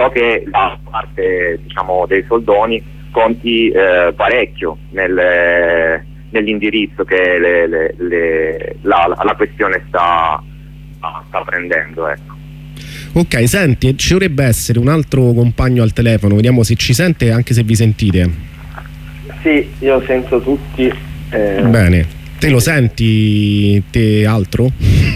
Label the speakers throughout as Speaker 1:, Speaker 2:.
Speaker 1: so che la parte, diciamo, dei soldoni conti parecchio nell'indirizzo che la questione sta prendendo, ecco.
Speaker 2: Ok, senti, ci dovrebbe essere un altro compagno al telefono, vediamo se ci sente, anche se vi sentite.
Speaker 3: Sì, io sento tutti.
Speaker 2: Bene, te lo senti, te altro?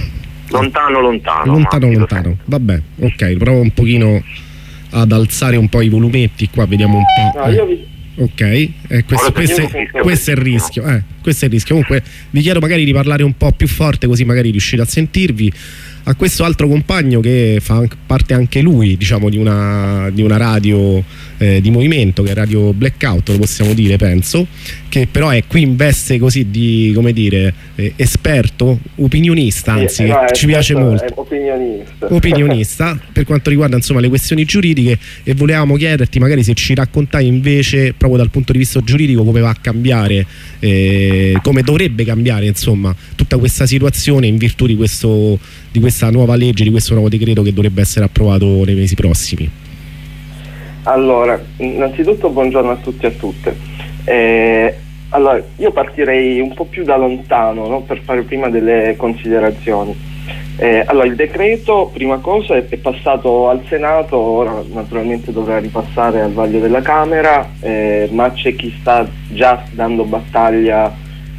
Speaker 2: Lontano. Vabbè, ok, provo un pochino ad alzare un po' i volumetti qua, vediamo un po'.
Speaker 3: No, io vi...
Speaker 2: Ok, questo è il rischio. Questo è il rischio. Comunque vi chiedo magari di parlare un po' più forte, così magari riuscite a sentirvi. A questo altro compagno che fa parte anche lui, diciamo, di una radio di movimento, che è Radio Blackout, lo possiamo dire, penso, che però è qui in veste così di, come dire, esperto, opinionista, anzi,
Speaker 3: sì,
Speaker 2: ci piace molto. Opinionista per quanto riguarda, insomma, le questioni giuridiche, e volevamo chiederti magari se ci raccontavi invece, proprio dal punto di vista giuridico, come va a cambiare, come dovrebbe cambiare, insomma, tutta questa situazione in virtù di questa nuova legge, di questo nuovo decreto che dovrebbe essere approvato nei mesi prossimi.
Speaker 3: Allora, innanzitutto buongiorno a tutti e a tutte. Allora, io partirei un po' più da lontano, no? Per fare prima delle considerazioni. Allora, il decreto, prima cosa, è passato al Senato, ora naturalmente dovrà ripassare al vaglio della Camera, ma c'è chi sta già dando battaglia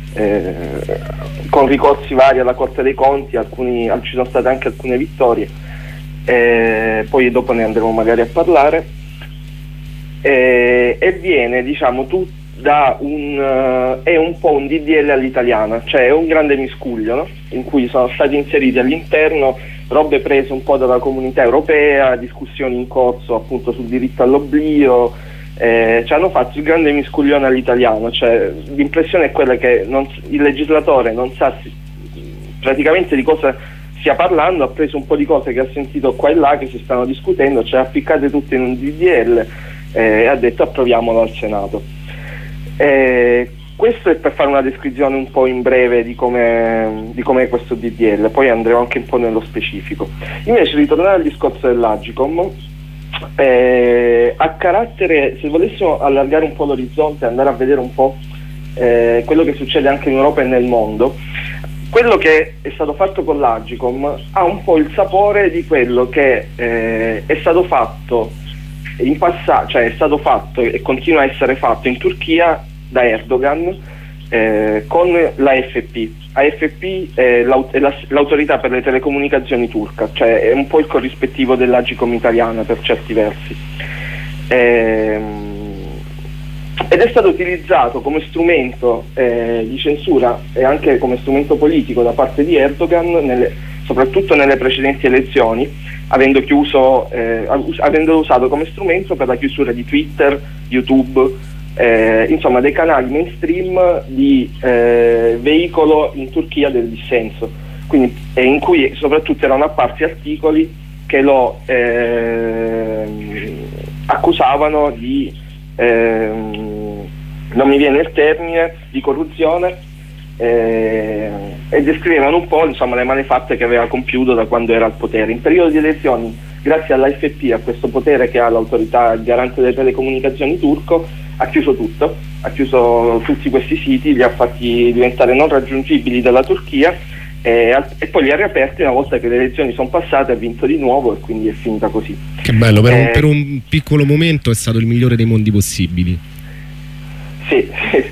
Speaker 3: con ricorsi vari alla Corte dei Conti, ci sono state anche alcune vittorie, poi dopo ne andremo magari a parlare, e viene, diciamo, è un po' un DDL all'italiana, cioè è un grande miscuglio, no? In cui sono stati inseriti all'interno robe prese un po' dalla Comunità Europea, discussioni in corso appunto sul diritto all'oblio, ci hanno fatto il grande miscuglione all'italiano, cioè l'impressione è quella che il legislatore non sa praticamente di cosa stia parlando, ha preso un po' di cose che ha sentito qua e là che si stanno discutendo, cioè appiccate tutte in un DDL, e ha detto approviamolo al Senato. Questo è per fare una descrizione un po' in breve di com'è questo DDL, poi andremo anche un po' nello specifico. Invece, ritornare al discorso dell'Agcom, a carattere, se volessimo allargare un po' l'orizzonte, andare a vedere un po' quello che succede anche in Europa e nel mondo, quello che è stato fatto con l'Agcom ha un po' il sapore di quello che è stato fatto in passato, cioè è stato fatto e continua a essere fatto in Turchia da Erdogan con l'AFP. AFP è l'autorità per le telecomunicazioni turca, cioè è un po' il corrispettivo dell'Agcom italiana per certi versi, ed è stato utilizzato come strumento di censura e anche come strumento politico da parte di Erdogan, soprattutto nelle precedenti elezioni, avendo usato come strumento per la chiusura di Twitter, YouTube, insomma dei canali mainstream di veicolo in Turchia del dissenso, quindi, in cui soprattutto erano apparsi articoli che lo accusavano di non mi viene il termine, di corruzione, e descrivevano un po', insomma, le malefatte che aveva compiuto da quando era al potere. In periodo di elezioni, grazie all'AFP, a questo potere che ha l'autorità garante delle telecomunicazioni turco, ha chiuso tutto, ha chiuso tutti questi siti, li ha fatti diventare non raggiungibili dalla Turchia, e poi li ha riaperti una volta che le elezioni sono passate, ha vinto di nuovo e quindi è finita così.
Speaker 2: Che bello, per un piccolo momento è stato il migliore dei mondi possibili.
Speaker 3: Sì.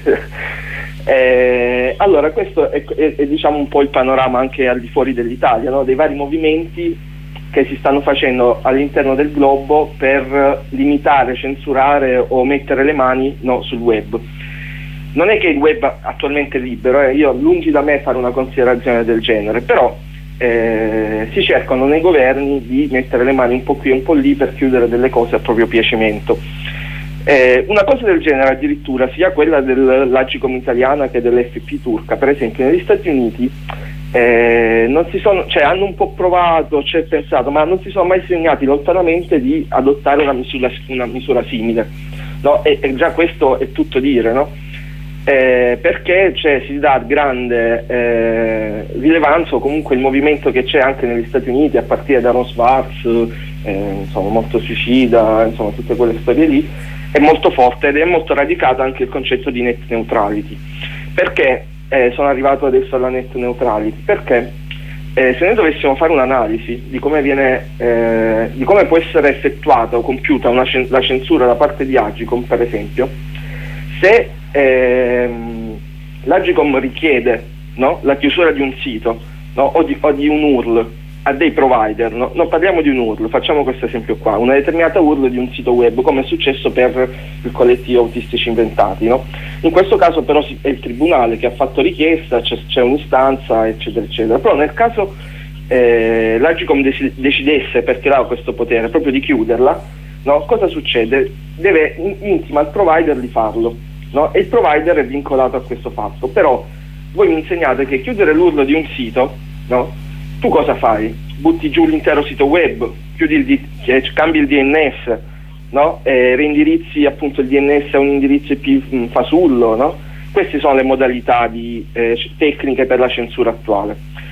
Speaker 3: Allora questo è diciamo un po' il panorama anche al di fuori dell'Italia, no? Dei vari movimenti che si stanno facendo all'interno del globo per limitare, censurare o mettere le mani, no, sul web. Non è che il web attualmente è libero, io lungi da me fare una considerazione del genere, però si cercano nei governi di mettere le mani un po' qui e un po' lì per chiudere delle cose a proprio piacimento. Una cosa del genere addirittura, sia quella dell'Agcom italiana che dell'FP turca, per esempio negli Stati Uniti hanno un po' provato, pensato, ma non si sono mai segnati lontanamente di adottare una misura simile, no? E già questo è tutto dire, no? Perché si dà grande rilevanza, o comunque il movimento che c'è anche negli Stati Uniti, a partire da Ron Swartz, insomma, molto suicida, insomma tutte quelle storie lì, è molto forte ed è molto radicato anche il concetto di net neutrality. Perché sono arrivato adesso alla net neutrality? Perché se noi dovessimo fare un'analisi di come di come può essere effettuata o compiuta la censura da parte di Agicom, per esempio, se l'Agicom richiede, no, la chiusura di un sito, no, o di un URL a dei provider, no? Non parliamo di un URL, facciamo questo esempio qua, una determinata URL di un sito web, come è successo per il collettivo Autistici Inventati, no? In questo caso però è il tribunale che ha fatto richiesta, c'è un'istanza, eccetera eccetera. Però nel caso l'Agicom decidesse, perché ha questo potere proprio di chiuderla, no? Cosa succede? Intima al provider di farlo, no? E il provider è vincolato a questo fatto. Però voi mi insegnate che chiudere l'URL di un sito, no? Tu cosa fai? Butti giù l'intero sito web, cambi il DNS, no? Reindirizzi appunto il DNS a un indirizzo IP fasullo, no? Queste sono le modalità tecniche per la censura attuale.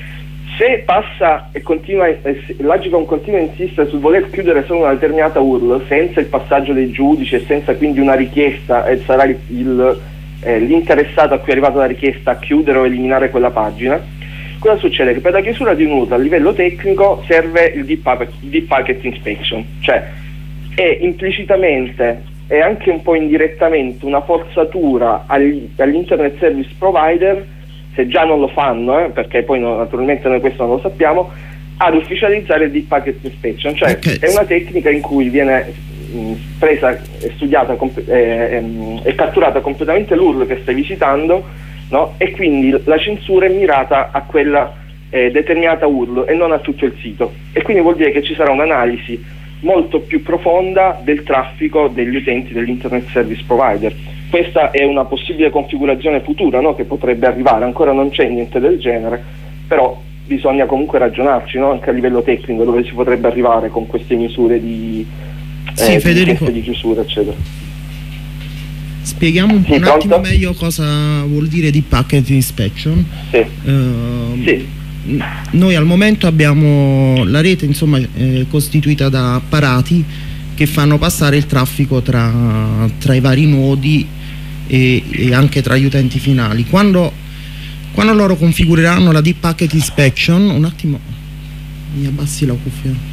Speaker 3: Se passa e l'Agicom continua a insistere sul voler chiudere solo una determinata URL senza il passaggio dei giudici e senza quindi una richiesta, e sarà l'interessato a cui è arrivata la richiesta a chiudere o eliminare quella pagina, cosa succede? Che per la chiusura di un URL a livello tecnico serve il Deep Packet Inspection, cioè è implicitamente e anche un po' indirettamente una forzatura all'Internet Service Provider, se già non lo fanno, perché poi naturalmente noi questo non lo sappiamo, ad ufficializzare il Deep Packet Inspection, cioè è una tecnica in cui viene presa, studiata e catturata completamente l'URL che stai visitando, no? E quindi la censura è mirata a quella determinata URL e non a tutto il sito, e quindi vuol dire che ci sarà un'analisi molto più profonda del traffico degli utenti dell'Internet Service Provider. Questa è una possibile configurazione futura, no? Che potrebbe arrivare, ancora non c'è niente del genere, però bisogna comunque ragionarci, no? Anche a livello tecnico, dove si potrebbe arrivare con queste misure di chiusura, eccetera.
Speaker 4: Spieghiamo un attimo meglio cosa vuol dire Deep Packet Inspection.
Speaker 3: Sì.
Speaker 4: Noi al momento abbiamo la rete, insomma, costituita da apparati che fanno passare il traffico tra i vari nodi e anche tra gli utenti finali. Quando loro configureranno la Deep Packet Inspection, un attimo, mi abbassi la cuffia.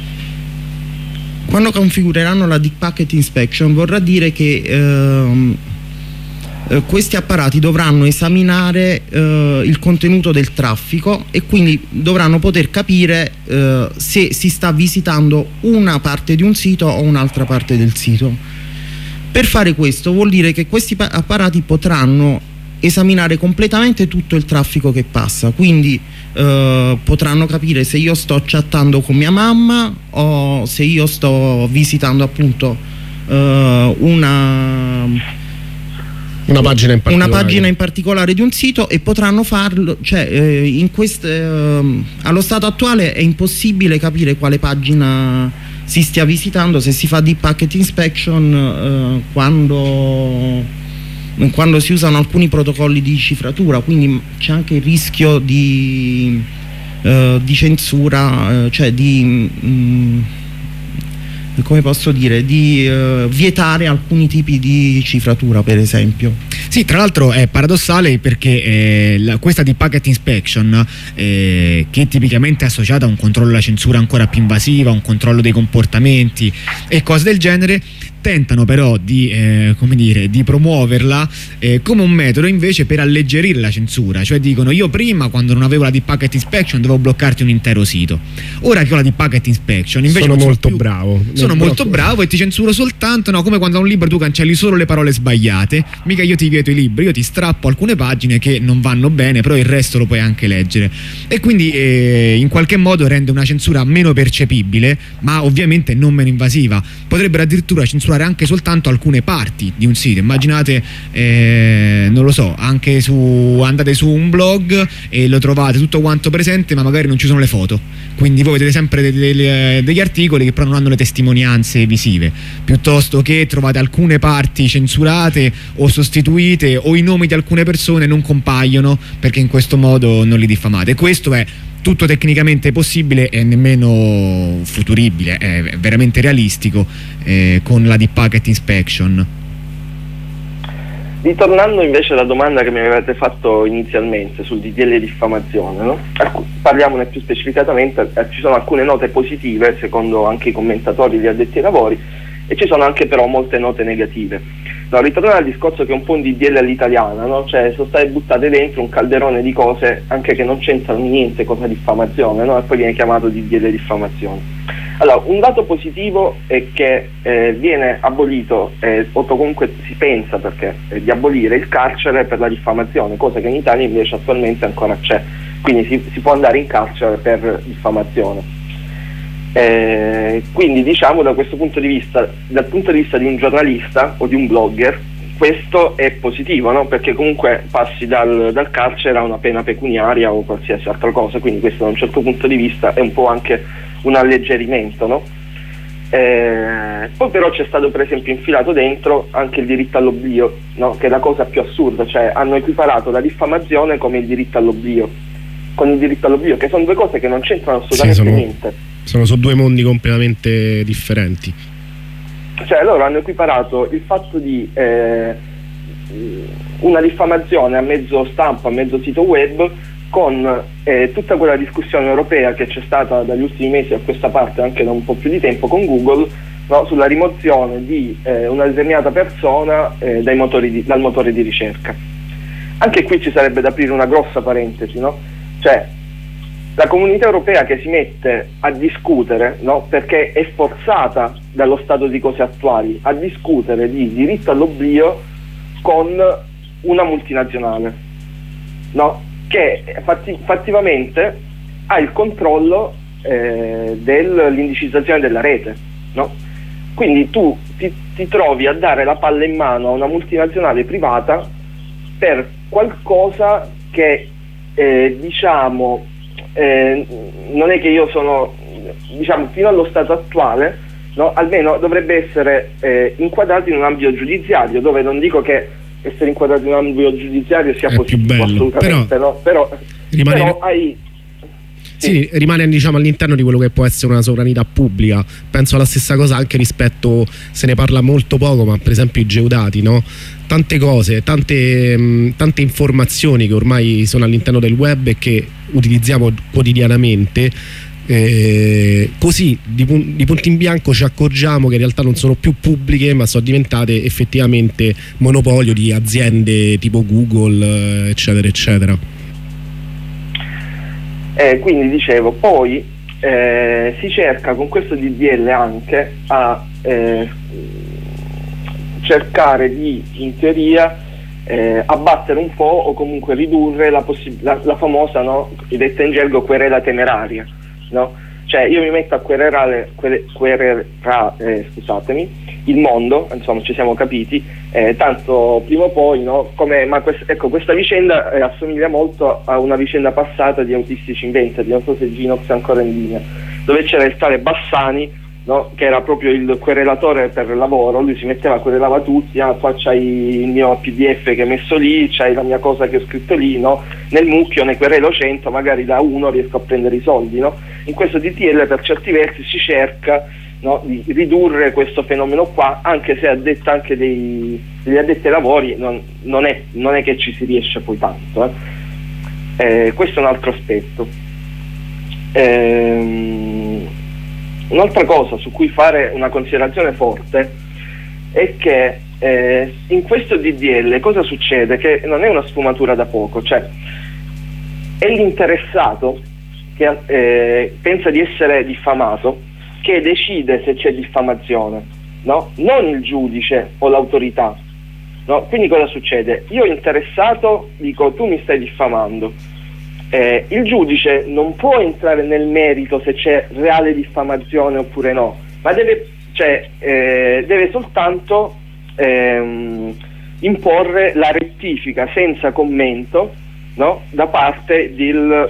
Speaker 4: Quando configureranno la Deep Packet Inspection vorrà dire che questi apparati dovranno esaminare il contenuto del traffico e quindi dovranno poter capire se si sta visitando una parte di un sito o un'altra parte del sito. Per fare questo vuol dire che questi apparati potranno esaminare completamente tutto il traffico che passa, quindi potranno capire se io sto chattando con mia mamma o se io sto visitando appunto una pagina in particolare di un sito, e potranno farlo, cioè allo stato attuale è impossibile capire quale pagina si stia visitando se si fa Deep Packet Inspection quando si usano alcuni protocolli di cifratura, quindi c'è anche il rischio di censura, cioè come posso dire, di vietare alcuni tipi di cifratura, per esempio.
Speaker 5: Sì, tra l'altro è paradossale perché questa Deep Packet Inspection, che tipicamente è associata a un controllo della censura ancora più invasiva, un controllo dei comportamenti e cose del genere, tentano però di promuoverla come un metodo invece per alleggerire la censura. Cioè dicono: io prima, quando non avevo la Deep Packet Inspection, dovevo bloccarti un intero sito, ora che ho la Deep Packet Inspection invece
Speaker 2: sono molto bravo
Speaker 5: e ti censuro soltanto, no, come quando a un libro tu cancelli solo le parole sbagliate. Mica io ti vieto i libri, io ti strappo alcune pagine che non vanno bene, però il resto lo puoi anche leggere, e quindi in qualche modo rende una censura meno percepibile, ma ovviamente non meno invasiva. Potrebbero addirittura censurare anche soltanto alcune parti di un sito. Immaginate, non lo so, anche andate su un blog e lo trovate tutto quanto presente, ma magari non ci sono le foto, quindi voi vedete sempre degli articoli che però non hanno le testimonianze visive, piuttosto che trovate alcune parti censurate o sostituite, o i nomi di alcune persone non compaiono perché in questo modo non li diffamate. Questo è tutto tecnicamente possibile e nemmeno futuribile, è veramente realistico con la Deep Packet Inspection.
Speaker 3: Ritornando invece alla domanda che mi avete fatto inizialmente sul DDL diffamazione, no? Parliamone più specificatamente, ci sono alcune note positive secondo anche i commentatori, gli addetti ai lavori, e ci sono anche però molte note negative. No, ritornando al discorso che è un po' un DDL all'italiana, no? Cioè sono state buttate dentro un calderone di cose anche che non c'entrano niente con la diffamazione, no? E poi viene chiamato DDL diffamazione. Allora, un dato positivo è che viene abolito, o comunque si pensa di abolire il carcere per la diffamazione, cosa che in Italia invece attualmente ancora c'è, quindi si può andare in carcere per diffamazione. Quindi diciamo da questo punto di vista, dal punto di vista di un giornalista o di un blogger, questo è positivo, no? Perché comunque passi dal carcere a una pena pecuniaria o qualsiasi altra cosa, quindi questo da un certo punto di vista è un po' anche un alleggerimento, no? Poi però c'è stato per esempio infilato dentro anche il diritto all'oblio, no? Che è la cosa più assurda, cioè hanno equiparato la diffamazione come il diritto all'oblio, con il diritto all'oblio, che sono due cose che non c'entrano assolutamente niente.
Speaker 2: Sono su due mondi completamente differenti.
Speaker 3: Cioè loro hanno equiparato il fatto di una diffamazione a mezzo stampa, a mezzo sito web, con tutta quella discussione europea che c'è stata dagli ultimi mesi a questa parte, anche da un po' più di tempo, con Google, no? Sulla rimozione di una determinata persona dal motore di ricerca. Anche qui ci sarebbe da aprire una grossa parentesi, no? Cioè la comunità europea che si mette a discutere, no? Perché è forzata dallo stato di cose attuali a discutere di diritto all'oblio con una multinazionale, no? Che fattivamente ha il controllo dell'indicizzazione della rete, no? Quindi tu ti trovi a dare la palla in mano a una multinazionale privata per qualcosa che non è che io sono, diciamo, fino allo stato attuale, no? Almeno dovrebbe essere inquadrato in un ambito giudiziario, dove non dico che essere inquadrato in un ambito giudiziario sia positivo, assolutamente, però
Speaker 2: rimane diciamo all'interno di quello che può essere una sovranità pubblica. Penso alla stessa cosa anche rispetto, se ne parla molto poco, ma per esempio i geodati, no? Tante cose, tante informazioni che ormai sono all'interno del web e che utilizziamo quotidianamente, così di punto in bianco ci accorgiamo che in realtà non sono più pubbliche, ma sono diventate effettivamente monopolio di aziende tipo Google, eccetera eccetera.
Speaker 3: Quindi dicevo, poi si cerca con questo DDL anche a cercare di, in teoria, abbattere un po' o comunque ridurre la famosa, no, detta in gergo, querela temeraria, no? Cioè io mi metto a querelare il mondo, insomma ci siamo capiti, tanto prima o poi, no, questa vicenda assomiglia molto a una vicenda passata di Autistici Invented, non so se Ginox è ancora in linea, dove c'era il tale Bassani, no, che era proprio il querelatore per lavoro. Lui si metteva, querelava tutti, qua c'hai il mio PDF che è messo lì, c'hai la mia cosa che ho scritto lì, no? Nel mucchio ne querelo 100, magari da uno riesco a prendere i soldi, no? In questo DDL per certi versi si cerca, no, di ridurre questo fenomeno qua, anche se a detta anche degli addetti ai lavori non è che ci si riesce poi tanto, questo è un altro aspetto. Un'altra cosa su cui fare una considerazione forte è che in questo DDL cosa succede? Che non è una sfumatura da poco, cioè è l'interessato che pensa di essere diffamato che decide se c'è diffamazione, no? Non il giudice o l'autorità, no? Quindi cosa succede? Io interessato dico tu mi stai diffamando, il giudice non può entrare nel merito se c'è reale diffamazione oppure no, ma deve soltanto imporre la rettifica senza commento, no? Da parte del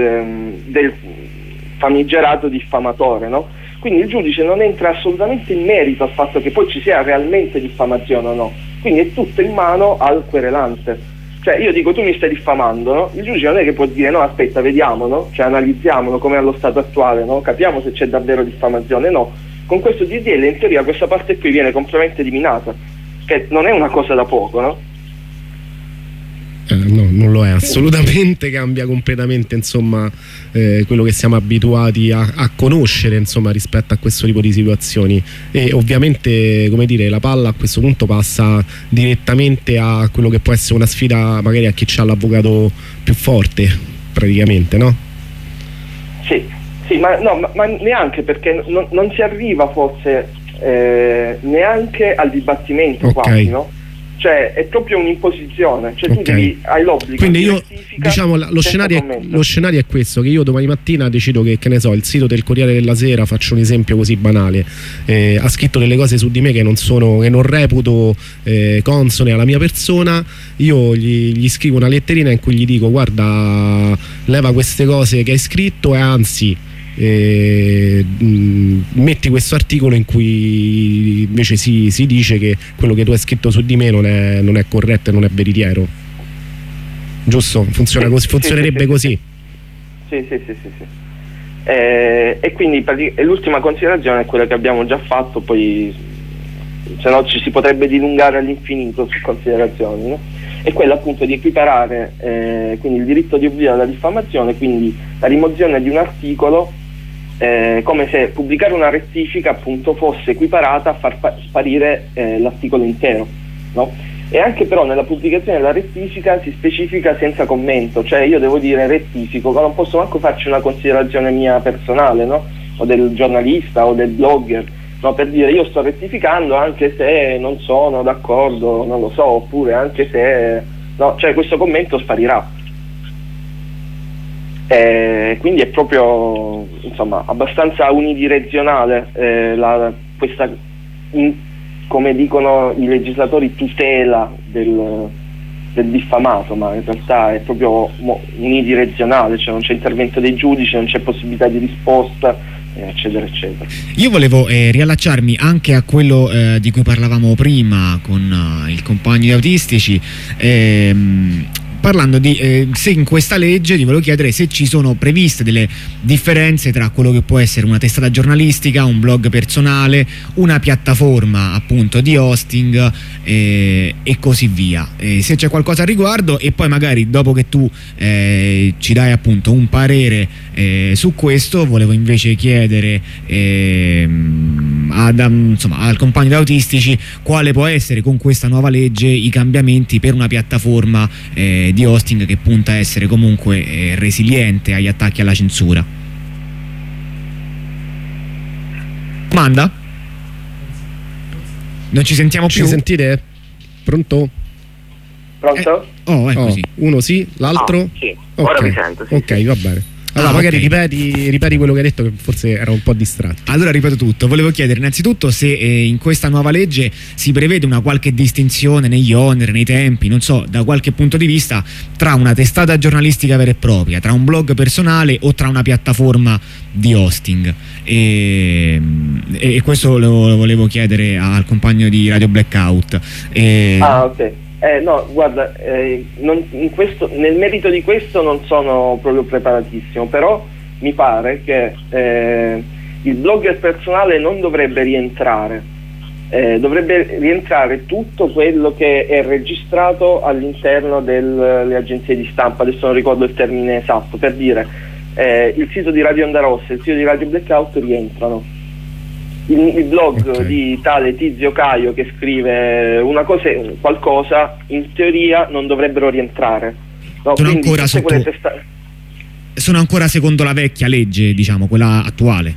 Speaker 3: famigerato diffamatore, no? Quindi il giudice non entra assolutamente in merito al fatto che poi ci sia realmente diffamazione o no, quindi è tutto in mano al querelante. Cioè io dico tu mi stai diffamando, no? Il giudice non è che può dire no aspetta vediamo, no? Cioè analizziamolo come allo stato attuale, no? Capiamo se c'è davvero diffamazione, no? Con questo DDL in teoria questa parte qui viene completamente eliminata, che non è una cosa da poco, no?
Speaker 2: No, non lo è assolutamente, cambia completamente insomma quello che siamo abituati a conoscere insomma rispetto a questo tipo di situazioni, e ovviamente come dire la palla a questo punto passa direttamente a quello che può essere una sfida magari a chi c'ha l'avvocato più forte praticamente, no?
Speaker 3: Sì, ma neanche, perché non si arriva forse neanche al dibattimento, quasi, no? Cioè è proprio un'imposizione, cioè tu hai l'obbligo.
Speaker 2: Quindi io diciamo lo scenario è questo, che io domani mattina decido che ne so, il sito del Corriere della Sera, faccio un esempio così banale, ha scritto delle cose su di me che non reputo consone alla mia persona, io gli scrivo una letterina in cui gli dico guarda leva queste cose che hai scritto e anzi metti questo articolo in cui invece si dice che quello che tu hai scritto su di me non è corretto e non è veritiero, giusto? Funziona così, funzionerebbe così.
Speaker 3: Sì. E quindi l'ultima considerazione è quella che abbiamo già fatto, poi se no ci si potrebbe dilungare all'infinito su considerazioni, no? È quella appunto di equiparare quindi il diritto di oblio alla diffamazione, quindi la rimozione di un articolo, come se pubblicare una rettifica appunto fosse equiparata a far sparire l'articolo intero, no? E anche però nella pubblicazione della rettifica si specifica senza commento, cioè io devo dire rettifico, ma non posso manco farci una considerazione mia personale, no? O del giornalista o del blogger, no? Per dire io sto rettificando anche se non sono d'accordo, non lo so, oppure anche se no, cioè questo commento sparirà. Quindi è proprio insomma abbastanza unidirezionale questa come dicono i legislatori tutela del diffamato, ma in realtà è proprio unidirezionale, cioè non c'è intervento dei giudici, non c'è possibilità di risposta, eccetera eccetera.
Speaker 5: Io volevo riallacciarmi anche a quello di cui parlavamo prima con il compagno di Autistici, parlando di se in questa legge ti volevo chiedere se ci sono previste delle differenze tra quello che può essere una testata giornalistica, un blog personale, una piattaforma appunto di hosting e così via, se c'è qualcosa a riguardo, e poi magari dopo che tu ci dai appunto un parere su questo volevo invece chiedere al compagno di Autistici quale può essere con questa nuova legge i cambiamenti per una piattaforma di hosting che punta a essere comunque resiliente agli attacchi alla censura. Manda? Non ci sentiamo più?
Speaker 2: Ci sentite? Pronto?
Speaker 3: Pronto?
Speaker 5: È così.
Speaker 2: Uno sì, l'altro?
Speaker 1: Sì, ora mi sento. Sì,
Speaker 2: ok, va bene. Allora magari ripeti quello che hai detto, che forse era un po' distratto.
Speaker 5: Allora ripeto tutto, volevo chiedere innanzitutto se in questa nuova legge si prevede una qualche distinzione negli oneri, nei tempi, non so, da qualche punto di vista, tra una testata giornalistica vera e propria, tra un blog personale o tra una piattaforma di hosting, e questo lo volevo chiedere al compagno di Radio Blackout.
Speaker 3: Ok. No, guarda, nel merito di questo non sono proprio preparatissimo, però mi pare che il blogger personale non dovrebbe rientrare, dovrebbe rientrare tutto quello che è registrato all'interno delle agenzie di stampa, adesso non ricordo il termine esatto, per dire il sito di Radio Onda Rossa e il sito di Radio Blackout rientrano. Il blog di tale Tizio Caio che scrive qualcosa in teoria non dovrebbero rientrare, no?
Speaker 5: Sono ancora secondo la vecchia legge, diciamo, quella attuale.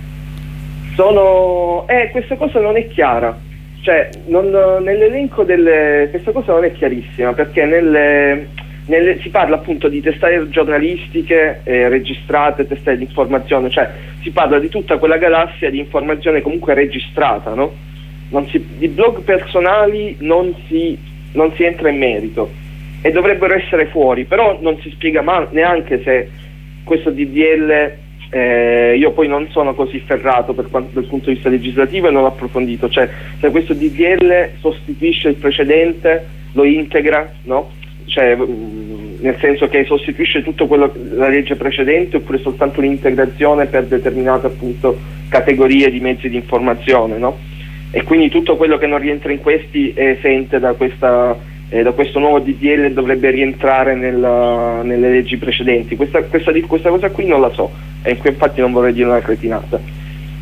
Speaker 3: Questa cosa non è chiara, cioè nell'elenco questa cosa non è chiarissima, perché si parla appunto di testate giornalistiche registrate, testate di informazione, cioè si parla di tutta quella galassia di informazione comunque registrata, no? Di blog personali non si entra in merito e dovrebbero essere fuori, però non si spiega neanche se questo DDL, io poi non sono così ferrato dal punto di vista legislativo e non ho approfondito, cioè se questo DDL sostituisce il precedente, lo integra, no? cioè, nel senso che sostituisce tutto quello la legge precedente, oppure soltanto un'integrazione per determinate appunto categorie di mezzi di informazione, no? E quindi tutto quello che non rientra in questi è esente da questo nuovo DDL, dovrebbe rientrare nelle leggi precedenti. Questa cosa qui non la so, e infatti non vorrei dire una cretinata.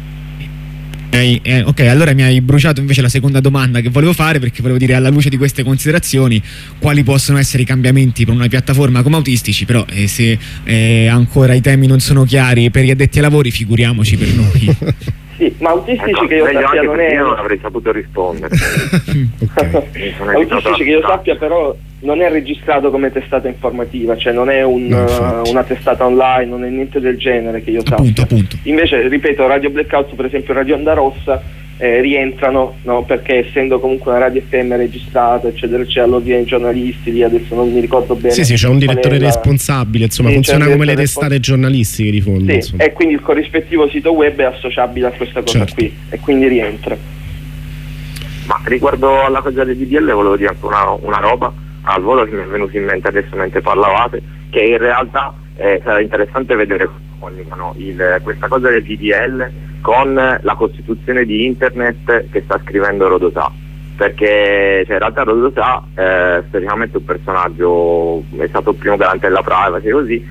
Speaker 5: Ok, allora mi hai bruciato invece la seconda domanda che volevo fare, perché volevo dire, alla luce di queste considerazioni, quali possono essere i cambiamenti per una piattaforma come Autistici, però se ancora i temi non sono chiari per gli addetti ai lavori, figuriamoci per noi.
Speaker 3: Sì, ma Autistici che io sappia non è...
Speaker 1: Io non avrei saputo rispondere.
Speaker 3: Autistici che io sappia però non è registrato come testata informativa, cioè non è una testata online, non è niente del genere che io sappia.
Speaker 5: Appunto.
Speaker 3: Invece, ripeto, Radio Blackout, per esempio Radio Onda Rossa, rientrano, no? Perché essendo comunque una radio FM registrata, eccetera, c'è all'ordine dei giornalisti lì, adesso non mi ricordo bene.
Speaker 2: Sì, c'è un direttore responsabile, insomma, sì, funziona come le testate giornalistiche di fondo.
Speaker 3: Sì, e quindi il corrispettivo sito web è associabile a questa cosa, certo, qui, e quindi rientra.
Speaker 1: Ma riguardo alla cosa del DDL volevo dire anche una roba al volo che mi è venuto in mente adesso mentre parlavate, che in realtà sarà interessante vedere questa cosa del DDL con la costituzione di internet che sta scrivendo Rodotà, perché in realtà Rodotà storicamente un personaggio, è stato il primo garante della privacy così,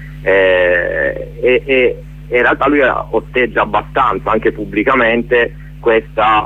Speaker 1: e in realtà lui osteggia abbastanza anche pubblicamente questo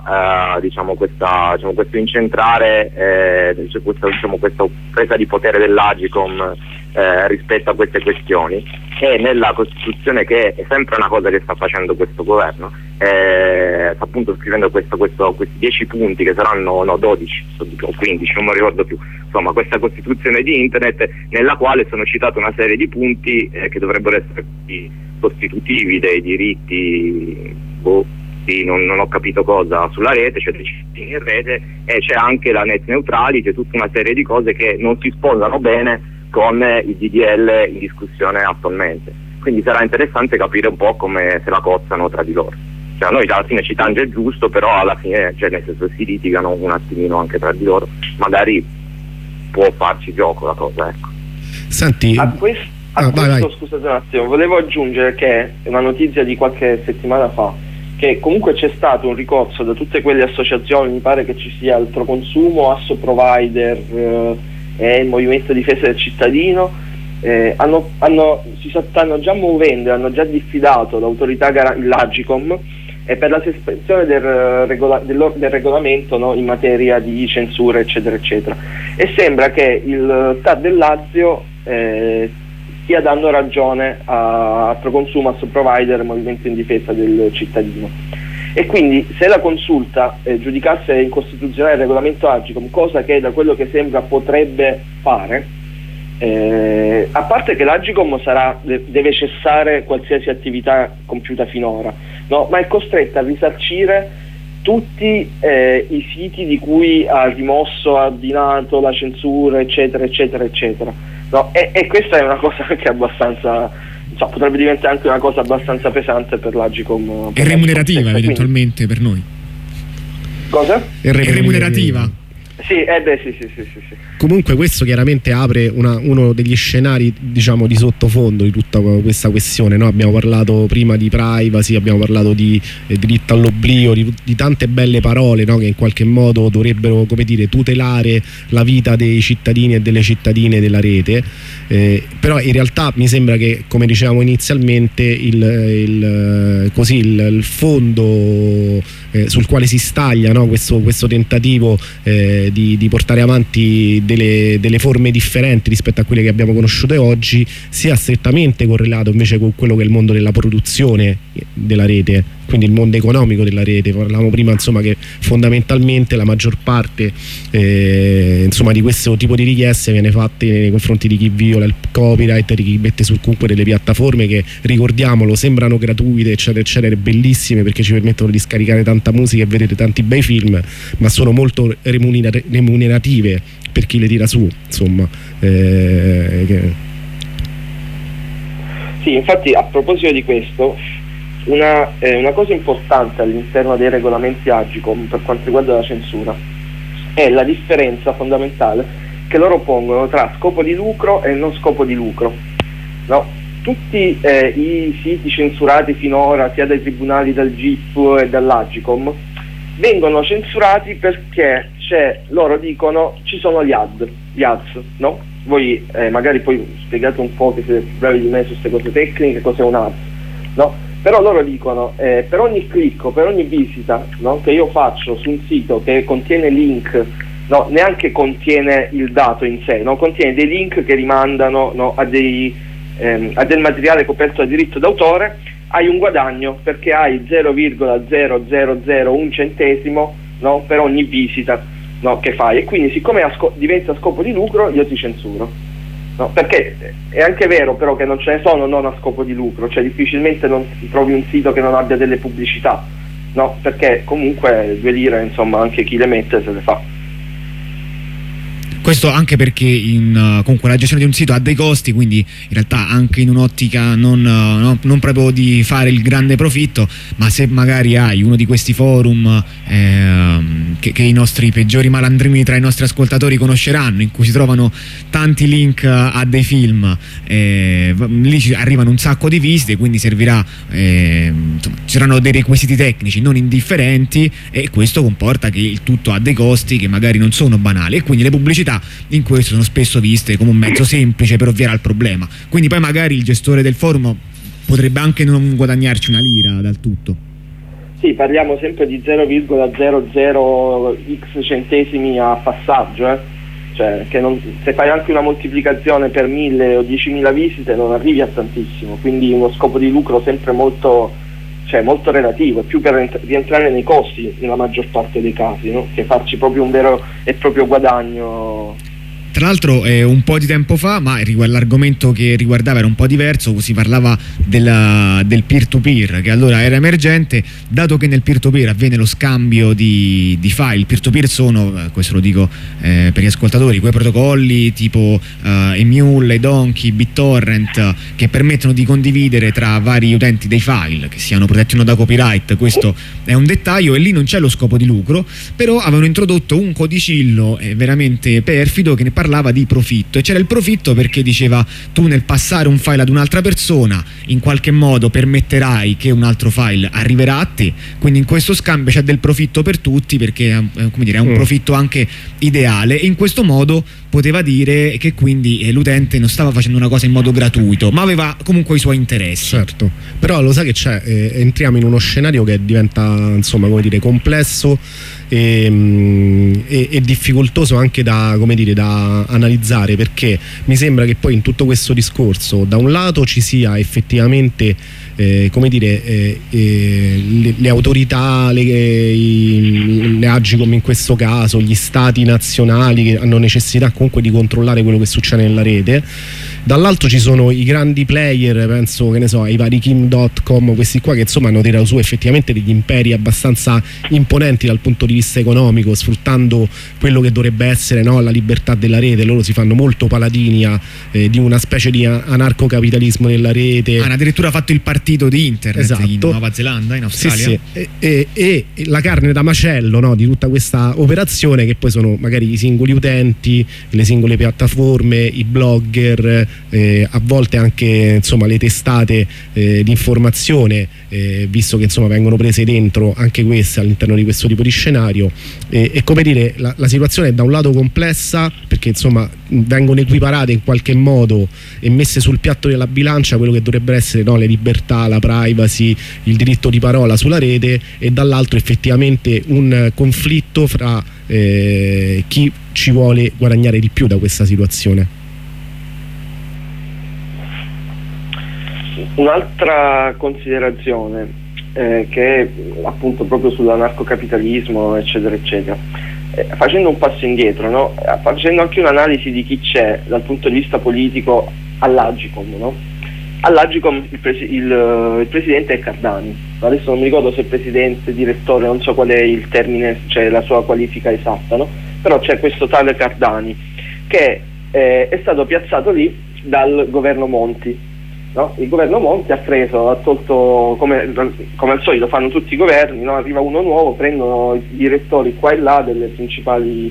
Speaker 1: incentrare, questa presa di potere dell'Agcom rispetto a queste questioni, e nella Costituzione, che è sempre una cosa che sta facendo questo governo, sta appunto scrivendo questi 10 punti che saranno 12 o 15, non mi ricordo più, insomma questa Costituzione di internet, nella quale sono citate una serie di punti che dovrebbero essere costitutivi dei diritti non ho capito cosa sulla rete, cioè dei cittadini in rete, e c'è anche la net neutrality, tutta una serie di cose che non si sposano bene con il DDL in discussione attualmente. Quindi sarà interessante capire un po' come se la cozzano tra di loro. Cioè, a noi alla fine ci tange il giusto, però alla fine, cioè, nel senso, si litigano un attimino anche tra di loro, magari può farci gioco la cosa, ecco.
Speaker 2: Senti,
Speaker 3: vai. Scusate un attimo, volevo aggiungere che è una notizia di qualche settimana fa, che comunque c'è stato un ricorso da tutte quelle associazioni, mi pare che ci sia il Proconsumo, Asso Provider e il Movimento Difesa del Cittadino, si stanno già muovendo, hanno già diffidato l'autorità, l'Agcom, per la sospensione del regolamento, no, in materia di censura, eccetera eccetera, e sembra che il TAR del Lazio stia dando ragione a Proconsumo, a Provider, Movimento in Difesa del Cittadino. E quindi se la consulta giudicasse incostituzionale il regolamento Agcom, cosa che da quello che sembra potrebbe fare, a parte che l'Agcom deve cessare qualsiasi attività compiuta finora, no? Ma è costretta a risarcire tutti i siti di cui ha rimosso, ha ordinato la censura, eccetera eccetera eccetera. No, e questa è una cosa che è abbastanza, potrebbe diventare anche una cosa abbastanza pesante per l'Agcom.
Speaker 5: E remunerativa eventualmente per noi.
Speaker 3: Cosa?
Speaker 5: È remunerativa.
Speaker 3: Sì, sì.
Speaker 2: Comunque questo chiaramente apre uno degli scenari, diciamo, di sottofondo di tutta questa questione, no? Abbiamo parlato prima di privacy, abbiamo parlato di diritto all'oblio, di tante belle parole, no? Che in qualche modo dovrebbero, come dire, tutelare la vita dei cittadini e delle cittadine della rete, però in realtà mi sembra che, come dicevamo inizialmente, il fondo sul quale si staglia, no? questo tentativo di portare avanti delle forme differenti rispetto a quelle che abbiamo conosciute oggi, sia strettamente correlato invece con quello che è il mondo della produzione della rete, quindi il mondo economico della rete. Parlavamo prima, insomma, che fondamentalmente la maggior parte insomma, di questo tipo di richieste viene fatte nei confronti di chi viola il copyright, di chi mette sul comunque delle piattaforme che, ricordiamolo, sembrano gratuite, eccetera eccetera, bellissime perché ci permettono di scaricare tanta musica e vedere tanti bei film, ma sono molto remunerative per chi le tira su, insomma.
Speaker 3: Sì, infatti, a proposito di questo, una cosa importante all'interno dei regolamenti Agcom per quanto riguarda la censura è la differenza fondamentale che loro pongono tra scopo di lucro e non scopo di lucro, no? Tutti i siti censurati finora sia dai tribunali, dal GIP e dall'Agcom vengono censurati perché loro dicono ci sono gli ads, no? Voi magari poi spiegate un po', che siete più bravi di me su queste cose tecniche, cos'è un ads, no? Però loro dicono per ogni click o per ogni visita, no, che io faccio su un sito che contiene link, no, neanche contiene il dato in sé, no, contiene dei link che rimandano, no, a del materiale coperto da diritto d'autore, hai un guadagno perché hai 0,0001 centesimo, no, per ogni visita, no, che fai, e quindi siccome diventa a scopo di lucro io ti censuro. No, perché è anche vero però che non ce ne sono non a scopo di lucro, cioè difficilmente non trovi un sito che non abbia delle pubblicità, no? Perché comunque 2 lire, insomma, anche chi le mette se le fa.
Speaker 5: Questo anche perché comunque la gestione di un sito ha dei costi, quindi in realtà anche in un'ottica non proprio di fare il grande profitto, ma se magari hai uno di questi forum che i nostri peggiori malandrini tra i nostri ascoltatori conosceranno, in cui si trovano tanti link a dei film, lì arrivano un sacco di visite, quindi servirà, insomma, ci saranno dei requisiti tecnici non indifferenti, e questo comporta che il tutto ha dei costi che magari non sono banali, e quindi le pubblicità in questo sono spesso viste come un mezzo semplice per ovviare al problema. Quindi poi magari il gestore del forum potrebbe anche non guadagnarci una lira dal tutto.
Speaker 3: Sì, parliamo sempre di 0,00x centesimi a passaggio, cioè che se fai anche una moltiplicazione per 1000 o 10.000 visite non arrivi a tantissimo, quindi uno scopo di lucro sempre molto relativo, è più per rientrare nei costi nella maggior parte dei casi, no? Che farci proprio un vero e proprio guadagno.
Speaker 5: Tra l'altro un po' di tempo fa, ma l'argomento che riguardava era un po' diverso, si parlava del peer-to-peer, che allora era emergente, dato che nel peer-to-peer avviene lo scambio di file. Il peer-to-peer sono, questo lo dico per gli ascoltatori, quei protocolli tipo Emule, Donkey, BitTorrent, che permettono di condividere tra vari utenti dei file, che siano protetti o no da copyright. Questo è un dettaglio, e lì non c'è lo scopo di lucro, però avevano introdotto un codicillo veramente perfido che ne parlava di profitto, e c'era il profitto perché diceva: tu nel passare un file ad un'altra persona in qualche modo permetterai che un altro file arriverà a te, quindi in questo scambio c'è del profitto per tutti, perché è un profitto anche ideale, e in questo modo poteva dire che quindi l'utente non stava facendo una cosa in modo gratuito, ma aveva comunque i suoi interessi.
Speaker 2: Certo, però lo sai che c'è, entriamo in uno scenario che diventa, insomma, come dire, complesso e difficoltoso anche da analizzare, perché mi sembra che poi in tutto questo discorso da un lato ci sia effettivamente le autorità, le Agcom in questo caso, gli stati nazionali che hanno necessità comunque di controllare quello che succede nella rete. Dall'altro ci sono i grandi player, penso, che ne so, ai vari Kim.com, questi qua che insomma hanno tirato su effettivamente degli imperi abbastanza imponenti dal punto di vista economico, sfruttando quello che dovrebbe essere, no, la libertà della rete. Loro si fanno molto paladini di una specie di anarcocapitalismo nella rete.
Speaker 5: Hanno addirittura fatto il partito di internet, esatto, in Nuova Zelanda, in Australia.
Speaker 2: Sì. E la carne da macello, no, di tutta questa operazione, che poi sono magari i singoli utenti, le singole piattaforme, i blogger, a volte anche, insomma, le testate di informazione, visto che insomma vengono prese dentro anche queste all'interno di questo tipo di scenario, e come dire, la situazione è da un lato complessa, perché insomma vengono equiparate in qualche modo e messe sul piatto della bilancia quello che dovrebbero essere, no, le libertà, la privacy, il diritto di parola sulla rete, e dall'altro effettivamente un conflitto fra chi ci vuole guadagnare di più da questa situazione.
Speaker 3: Un'altra considerazione che è appunto proprio sull'anarcocapitalismo, eccetera eccetera, facendo un passo indietro, no? Facendo anche un'analisi di chi c'è dal punto di vista politico all'Agcom, no? All'Agcom il presidente è Cardani, adesso non mi ricordo se è presidente, direttore, non so qual è il termine, cioè la sua qualifica esatta, no? Però c'è questo tale Cardani che è stato piazzato lì dal governo Monti. No? Il governo Monti ha tolto, come al solito fanno tutti i governi, no? Arriva uno nuovo, prendono i direttori qua e là delle principali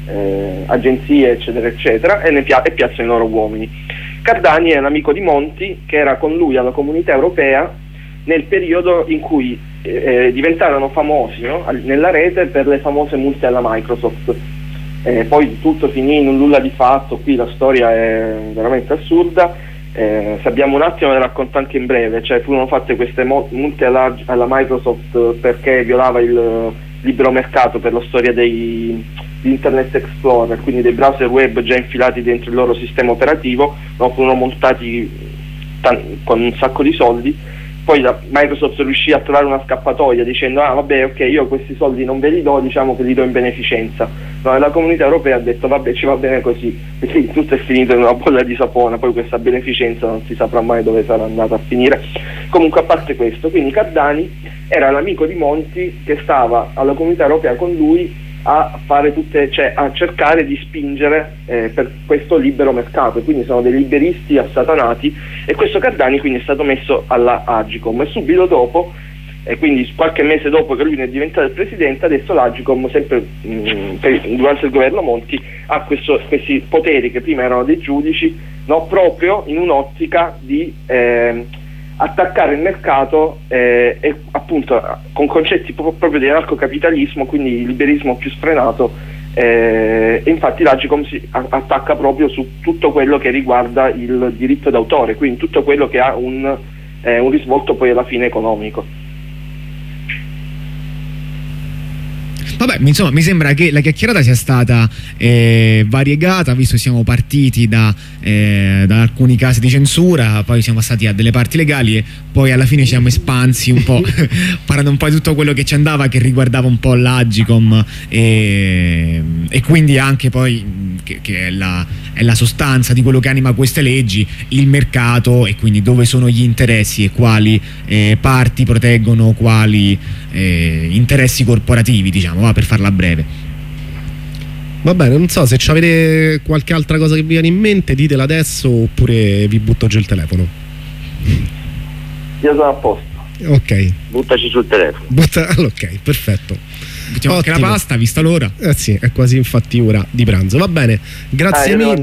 Speaker 3: agenzie eccetera eccetera, e piazzano i loro uomini. Cardani è un amico di Monti che era con lui alla Comunità Europea nel periodo in cui diventarono famosi, no? Nella rete per le famose multe alla Microsoft. Poi tutto finì in un nulla di fatto, qui la storia è veramente assurda. Se abbiamo un attimo le racconto anche in breve, cioè furono fatte queste multe alla Microsoft perché violava il libero mercato per la storia di Internet Explorer, quindi dei browser web già infilati dentro il loro sistema operativo, no? Furono montati con un sacco di soldi. Poi la Microsoft riuscì a trovare una scappatoia dicendo vabbè, ok, io questi soldi non ve li do, diciamo che li do in beneficenza. No, la Comunità Europea ha detto vabbè, ci va bene così, quindi tutto è finito in una bolla di sapone, poi questa beneficenza non si saprà mai dove sarà andata a finire. Comunque, a parte questo, quindi Cardani era l'amico di Monti che stava alla Comunità Europea con lui a fare a cercare di spingere per questo libero mercato, e quindi sono dei liberisti assatanati, e questo Cardani quindi è stato messo alla Agcom, e subito dopo, quindi qualche mese dopo che lui ne è diventato il presidente, adesso l'Agcom, sempre durante il governo Monti, ha questi poteri che prima erano dei giudici, no? Proprio in un'ottica di attaccare il mercato e appunto con concetti proprio di anarcocapitalismo, quindi il liberismo più sfrenato, e infatti l'Agcom si attacca proprio su tutto quello che riguarda il diritto d'autore, quindi tutto quello che ha un risvolto poi alla fine economico.
Speaker 5: Vabbè, insomma, mi sembra che la chiacchierata sia stata variegata, visto che siamo partiti da alcuni casi di censura, poi siamo stati a delle parti legali e poi alla fine ci siamo espansi un po', parlando un po' di tutto quello che ci andava, che riguardava un po' l'Agcom e quindi anche poi che è la sostanza di quello che anima queste leggi, il mercato, e quindi dove sono gli interessi e quali parti proteggono quali interessi corporativi, diciamo, per farla breve.
Speaker 2: Va bene, non so se avete qualche altra cosa che vi viene in mente, ditela adesso oppure vi butto giù il telefono.
Speaker 3: Io sono a posto.
Speaker 2: Ok.
Speaker 1: Buttaci sul telefono.
Speaker 2: Ok, perfetto.
Speaker 5: Buttiamo anche la pasta, vista l'ora.
Speaker 2: Sì, è quasi infatti ora di pranzo. Va bene, grazie mille.